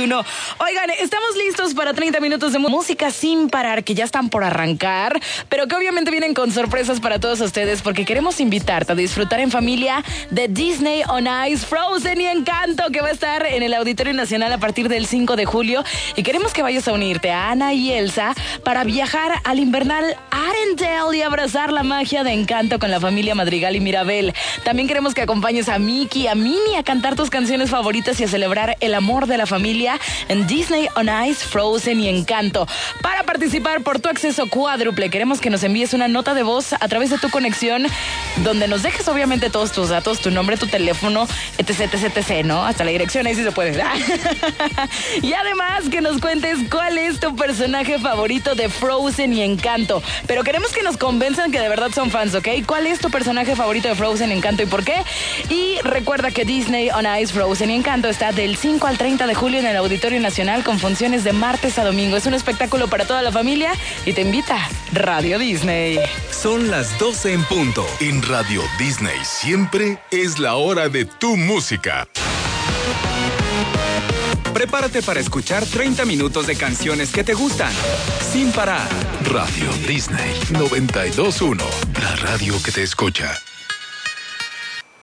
92.1. Oigan, estamos listos para 30 minutos de música sin parar, que ya están por arrancar, pero que obviamente vienen con sorpresas para todos ustedes, porque queremos invitarte a disfrutar en familia de Disney on Ice, Frozen y Encanto, que va a estar en el Auditorio Nacional a partir del 5 de julio. Y queremos que vayas a unirte a Ana y Elsa para viajar al invernal Arendelle y abrazar la magia de Encanto con la familia Madrigal y Mirabel. También queremos que acompañes a Mickey, a Minnie a cantar tus canciones favoritas y a celebrar el amor de la familia en Disney on Ice, Frozen y Encanto. Para participar por tu acceso cuádruple, queremos que nos envíes una nota de voz a través de tu conexión, donde nos dejes obviamente todos tus datos, tu nombre, tu teléfono, etc, ¿no? Hasta la dirección, ahí sí se puede. Y además que nos cuentes cuál es tu personaje favorito de Frozen y Encanto. Pero queremos que nos convenzan que de verdad son fans, ¿ok? ¿Cuál es tu personaje favorito de Frozen, Encanto y por qué? Y recuerda que Disney on Ice, Frozen y Encanto está del 5 al 30 de julio en el Auditorio Nacional con funciones de martes a domingo. Es un espectáculo para toda la familia y te invita Radio Disney. Son las 12 en punto. En Radio Disney siempre es la hora de tu música. Prepárate para escuchar 30 minutos de canciones que te gustan, sin parar. Radio Disney 92.1, la radio que te escucha.